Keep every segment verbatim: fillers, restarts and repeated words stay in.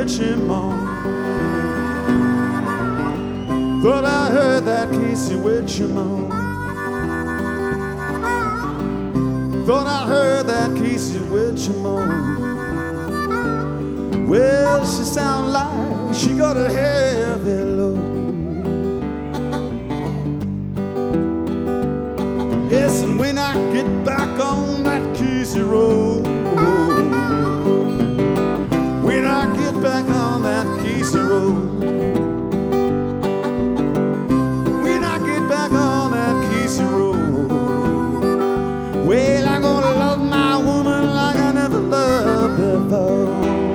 witchy moan. Thought I heard that Casey witchy moan. Thought I heard that Casey witchy moan. Well, she sound like she got a heavy load. Yes, and when I get back on that Casey road, when I get back on that Casey road, when I get back on that Casey road, well, I'm gonna love my woman like I never loved before.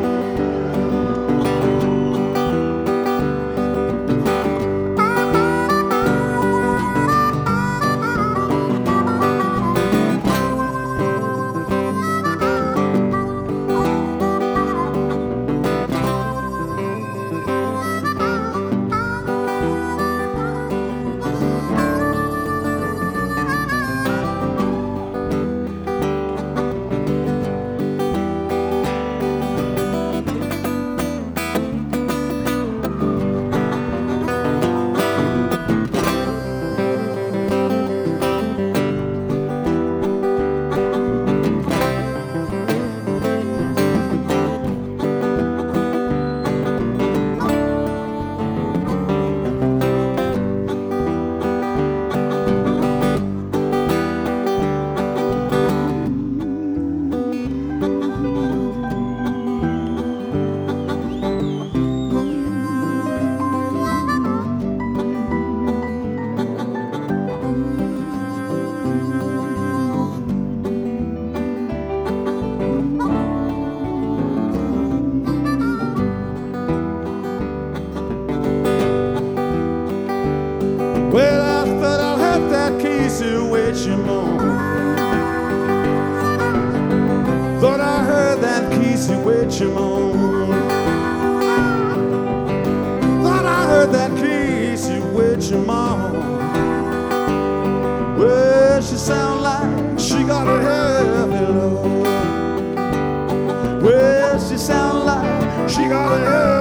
Well, I thought I heard that Casey witchy moan. Thought I heard that Casey witchy moan. Thought I heard that Casey witchy moan. Well, she sound like she got a heavy load. Well, she sound like she got a heavy load.